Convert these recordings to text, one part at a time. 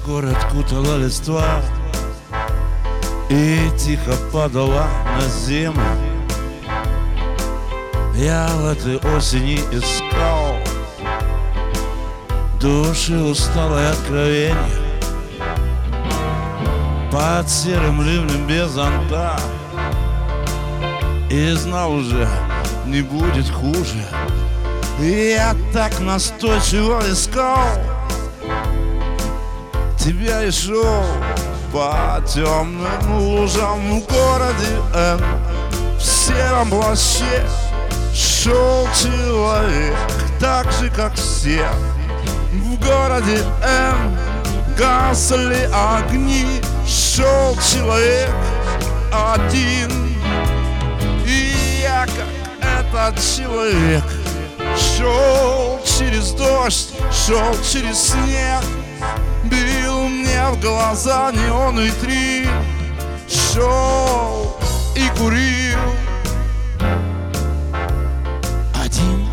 город кутала листва и тихо падала на землю. Я в этой осени искал души усталое откровение под серым ливнем без зонта, и знал уже, не будет хуже. И я так настойчиво искал тебя и шел по темным лужам в городе Н. В сером плаще шел человек, так же, как все. В городе Н гасли огни, шел человек один. И я, как этот человек, шел через дождь, шел через снег, бил мне в глаза неон витрин, шел и курил один.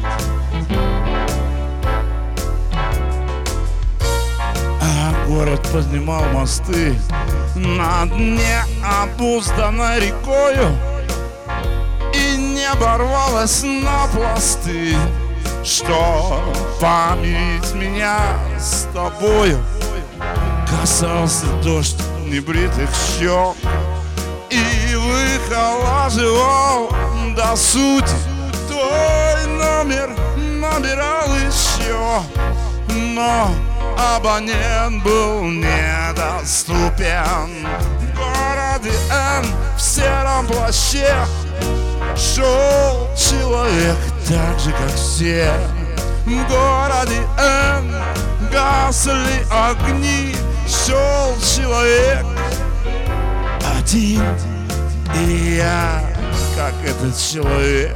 А город поднимал мосты над необузданной рекою, и небо рвалось на пласты, что помирить меня с тобою. Касался дождь небритых щек и выхолаживал до сути. Твой номер набирал еще, но абонент был недоступен. В городе Н в сером плаще шел человек, так же, как все. В городе Н гасли огни, шел человек один. И я, как этот человек,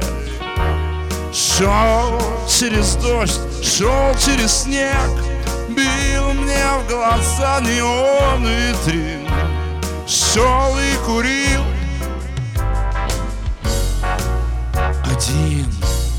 шел через дождь, шел через снег, бил мне в глаза неон витрин, шел и курил один.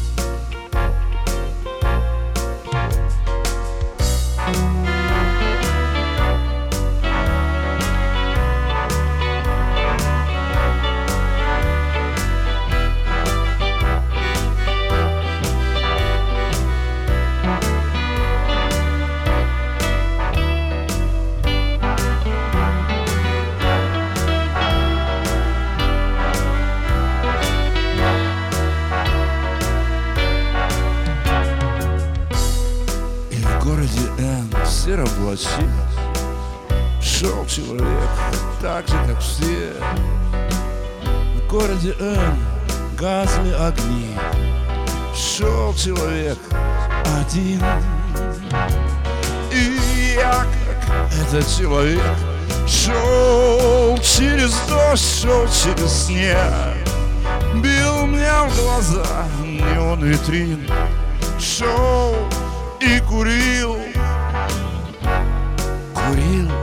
В городе Н в сером плаще шел человек, так же, как все. В городе Н гасли огни, шел человек один. И я, как этот человек, шел через дождь, шел через снег, бил мне в глаза неон витрин, шел и курил.